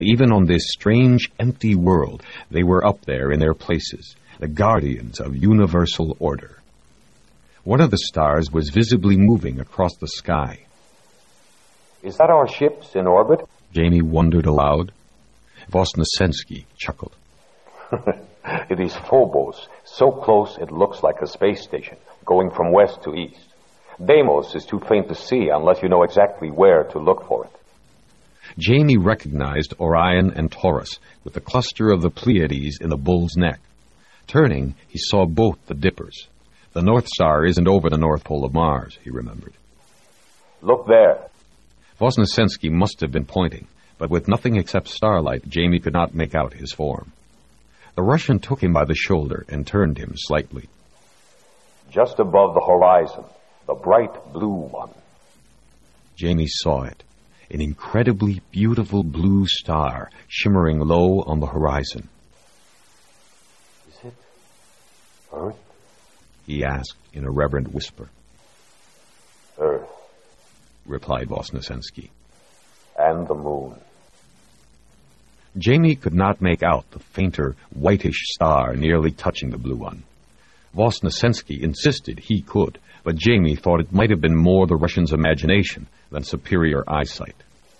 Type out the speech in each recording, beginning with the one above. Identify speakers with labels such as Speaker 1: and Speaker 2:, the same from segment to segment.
Speaker 1: Even on this strange, empty world, they were up there in their places, the guardians of universal order. One of the stars was visibly moving across the sky.
Speaker 2: Is that our ships in orbit?
Speaker 1: Jamie wondered aloud. Vosnesensky chuckled.
Speaker 2: It is Phobos, so close it looks like a space station, going from west to east. Deimos is too faint to see unless you know exactly where to look for it.
Speaker 1: Jamie recognized Orion and Taurus, with the cluster of the Pleiades in the bull's neck. Turning, he saw both the dippers. The North Star isn't over the North Pole of Mars, he remembered.
Speaker 2: Look there.
Speaker 1: Vosnesensky must have been pointing, but with nothing except starlight, Jamie could not make out his form. The Russian took him by the shoulder and turned him slightly.
Speaker 2: Just above the horizon, the bright blue one.
Speaker 1: Jamie saw it, an incredibly beautiful blue star shimmering low on the horizon.
Speaker 2: Is it Earth?
Speaker 1: He asked in a reverent whisper.
Speaker 2: Earth,
Speaker 1: replied Vosnesensky.
Speaker 2: And the moon.
Speaker 1: Jamie could not make out the fainter, whitish star nearly touching the blue one. Vosnesensky insisted he could, but Jamie thought it might have been more the Russian's imagination than superior eyesight.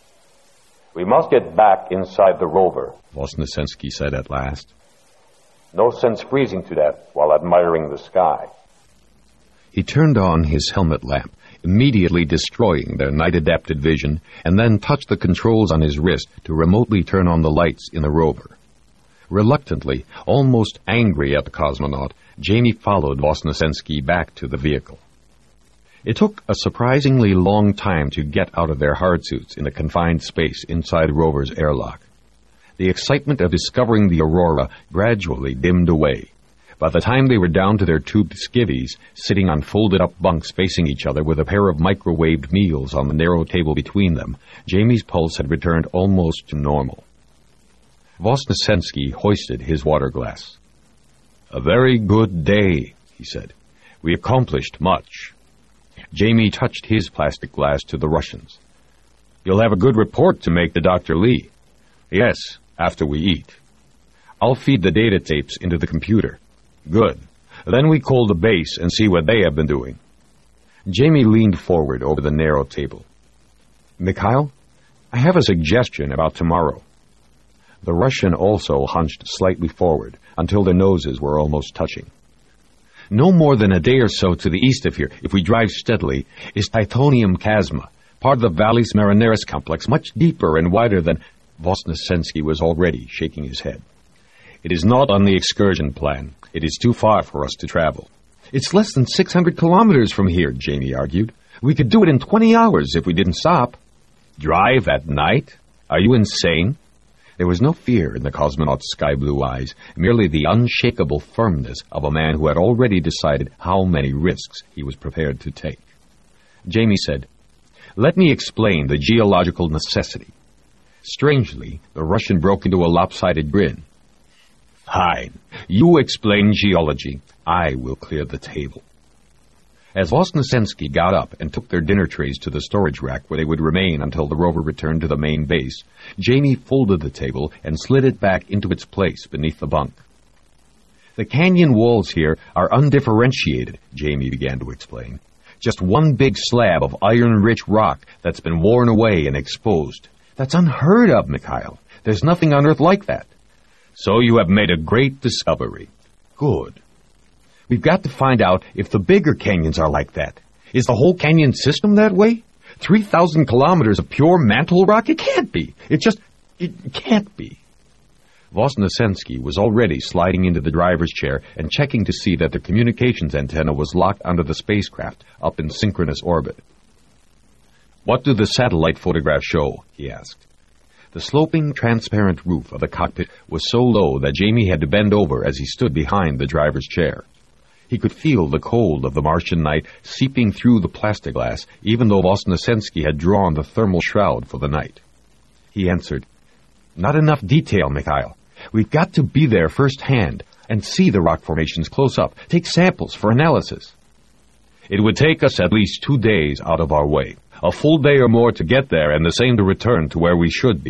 Speaker 2: We must get back inside the rover,
Speaker 1: Vosnesensky said at last.
Speaker 2: No sense freezing to death while admiring the sky.
Speaker 1: He turned on his helmet lamp, immediately destroying their night-adapted vision, and then touched the controls on his wrist to remotely turn on the lights in the rover. Reluctantly, almost angry at the cosmonaut, Jamie followed Vosnesensky back to the vehicle. It took a surprisingly long time to get out of their hardsuits in the confined space inside Rover's airlock. The excitement of discovering the Aurora gradually dimmed away. By the time they were down to their tubed skivvies, sitting on folded-up bunks facing each other with a pair of microwaved meals on the narrow table between them, Jamie's pulse had returned almost to normal. Vosnesensky hoisted his water glass. "A very good day," he said. "We accomplished much." Jamie touched his plastic glass to the Russians. "You'll have a good report to make to Dr. Lee." "Yes, after we eat." "I'll feed the data tapes into the computer." "Good. Then we call the base and see what they have been doing." Jamie leaned forward over the narrow table. "Mikhail, I have a suggestion about tomorrow." The Russian also hunched slightly forward until their noses were almost touching. "No more than a day or so to the east of here, if we drive steadily, is Titanium Chasma, part of the Valles Marineris complex, much deeper and wider than—" Vosnesensky was already shaking his head. "It is not on the excursion plan. It is too far for us to travel." "It's less than 600 kilometers from here," Jamie argued. "We could do it in 20 hours if we didn't stop." "Drive at night? Are you insane?" There was no fear in the cosmonaut's sky-blue eyes, merely the unshakable firmness of a man who had already decided how many risks he was prepared to take. Jamie said, "Let me explain the geological necessity." Strangely, the Russian broke into a lopsided grin. "Fine. You explain geology. I will clear the table." As Vosnesensky got up and took their dinner trays to the storage rack where they would remain until the rover returned to the main base, Jamie folded the table and slid it back into its place beneath the bunk. "The canyon walls here are undifferentiated," Jamie began to explain. "Just one big slab of iron-rich rock that's been worn away and exposed. That's unheard of, Mikhail. There's nothing on Earth like that." "So you have made a great discovery." "Good. We've got to find out if the bigger canyons are like that. Is the whole canyon system that way? 3,000 kilometers of pure mantle rock? It can't be. It can't be." Vosnesensky was already sliding into the driver's chair and checking to see that the communications antenna was locked onto the spacecraft up in synchronous orbit. "What do the satellite photographs show?" he asked. The sloping, transparent roof of the cockpit was so low that Jamie had to bend over as he stood behind the driver's chair. He could feel the cold of the Martian night seeping through the plexiglass, even though Vosnesensky had drawn the thermal shroud for the night. He answered, "Not enough detail, Mikhail. We've got to be there firsthand and see the rock formations close up, take samples for analysis." "It would take us at least 2 days out of our way. A full day or more to get there and the same to return to where we should be.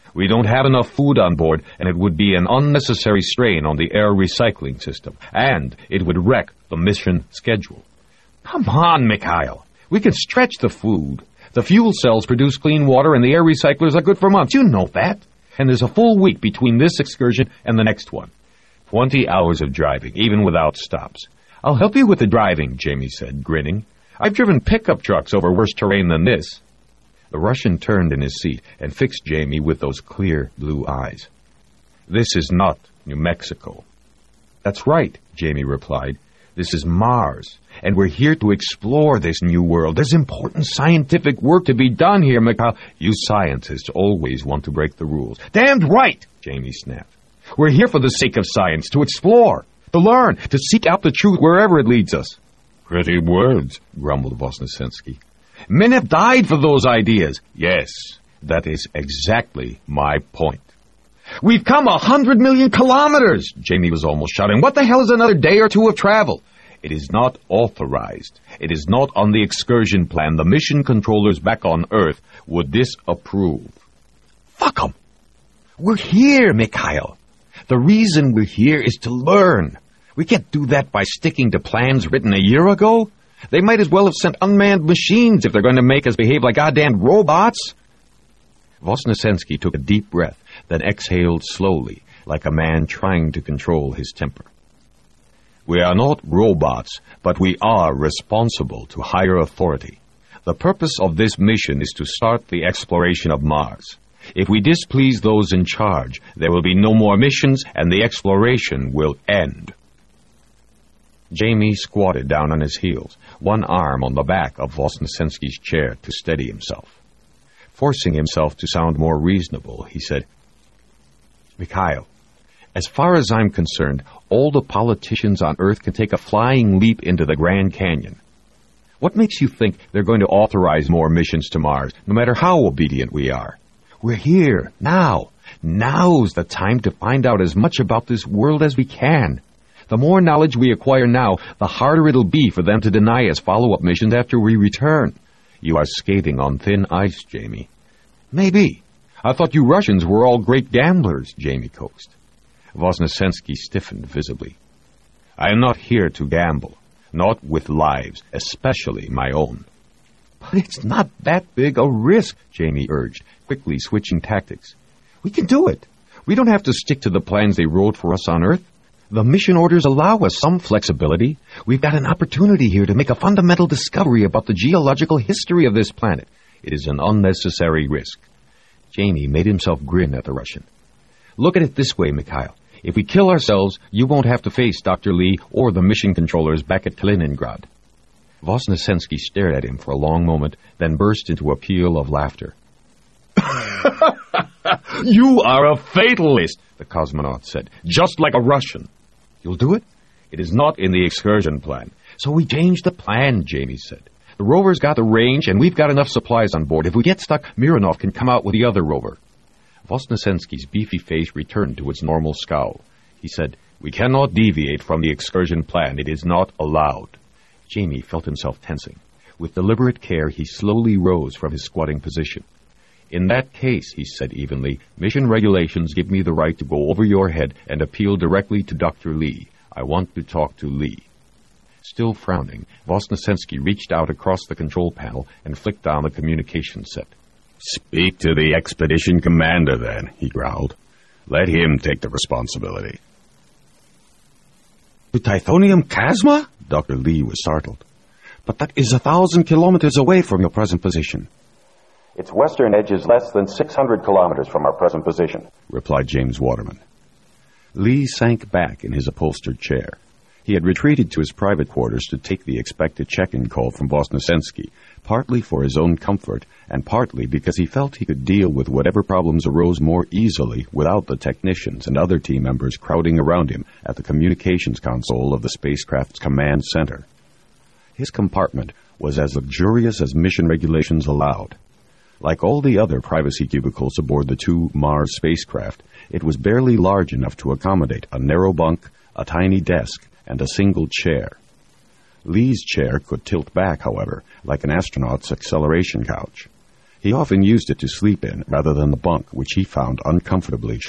Speaker 1: We don't have enough food on board, and it would be an unnecessary strain on the air recycling system, and it would wreck the mission schedule. Come on, Mikhail. We can stretch the food. The fuel cells produce clean water, and the air recyclers are good for months. You know that. And there's a full week between this excursion and the next one. 20 hours of driving, even without stops. I'll help you with the driving, Jamie said, grinning. I've driven pickup trucks over worse terrain than this. The Russian turned in his seat and fixed Jamie with those clear blue eyes. This is not New Mexico. That's right, Jamie replied. This is Mars, and we're here to explore this new world. There's important scientific work to be done here, Mikhail. You scientists always want to break the rules. Damned right, Jamie snapped. We're here for the sake of science, to explore, to learn, to seek out the truth wherever it leads us. Pretty words, grumbled Vosnesensky. Men have died for those ideas. Yes, that is exactly my point. We've come 100 million kilometers, Jamie was almost shouting. What the hell is another day or two of travel? It is not authorized. It is not on the excursion plan. The mission controllers back on Earth would disapprove. Fuck 'em. We're here, Mikhail. The reason we're here is to learn. We can't do that by sticking to plans written a year ago. They might as well have sent unmanned machines if they're going to make us behave like goddamn robots. Vosnesensky took a deep breath, then exhaled slowly, like a man trying to control his temper. We are not robots, but we are responsible to higher authority. The purpose of this mission is to start the exploration of Mars. If we displease those in charge, there will be no more missions, and the exploration will end. Jamie squatted down on his heels, one arm on the back of Vosnesensky's chair to steady himself. Forcing himself to sound more reasonable, he said, Mikhail, as far as I'm concerned, all the politicians on Earth can take a flying leap into the Grand Canyon. What makes you think they're going to authorize more missions to Mars, no matter how obedient we are? We're here, now. Now's the time to find out as much about this world as we can. The more knowledge we acquire now, the harder it'll be for them to deny us follow-up missions after we return. You are skating on thin ice, Jamie. Maybe. I thought you Russians were all great gamblers, Jamie coaxed. Vosnesensky stiffened visibly. I am not here to gamble, not with lives, especially my own. But it's not that big a risk, Jamie urged, quickly switching tactics. We can do it. We don't have to stick to the plans they wrote for us on Earth. The mission orders allow us some flexibility. We've got an opportunity here to make a fundamental discovery about the geological history of this planet. It is an unnecessary risk. Jamie made himself grin at the Russian. Look at it this way, Mikhail. If we kill ourselves, you won't have to face Dr. Lee or the mission controllers back at Kaliningrad. Vosnesensky stared at him for a long moment, then burst into a peal of laughter. You are a fatalist, the cosmonaut said, just like a Russian. You'll do it? It is not in the excursion plan. So we changed the plan, Jamie said. The rover's got the range, and we've got enough supplies on board. If we get stuck, Mironov can come out with the other rover. Vosnesensky's beefy face returned to its normal scowl. He said, We cannot deviate from the excursion plan. It is not allowed. Jamie felt himself tensing. With deliberate care, he slowly rose from his squatting position. In that case, he said evenly, mission regulations give me the right to go over your head and appeal directly to Dr. Lee. I want to talk to Lee. Still frowning, Vosnesensky reached out across the control panel and flicked on the communication set. Speak to the expedition commander, then, he growled. Let him take the responsibility. To Tithonium Chasma? Dr. Lee was startled. But that is 1,000 kilometers away from your present position.
Speaker 2: Its western edge is less than 600 kilometers from our present position, replied James Waterman.
Speaker 1: Lee sank back in his upholstered chair. He had retreated to his private quarters to take the expected check-in call from Vosnesensky, partly for his own comfort and partly because he felt he could deal with whatever problems arose more easily without the technicians and other team members crowding around him at the communications console of the spacecraft's command center. His compartment was as luxurious as mission regulations allowed. Like all the other privacy cubicles aboard the two Mars spacecraft, it was barely large enough to accommodate a narrow bunk, a tiny desk, and a single chair. Lee's chair could tilt back, however, like an astronaut's acceleration couch.
Speaker 3: He often used it to sleep in rather than the bunk, which he found uncomfortably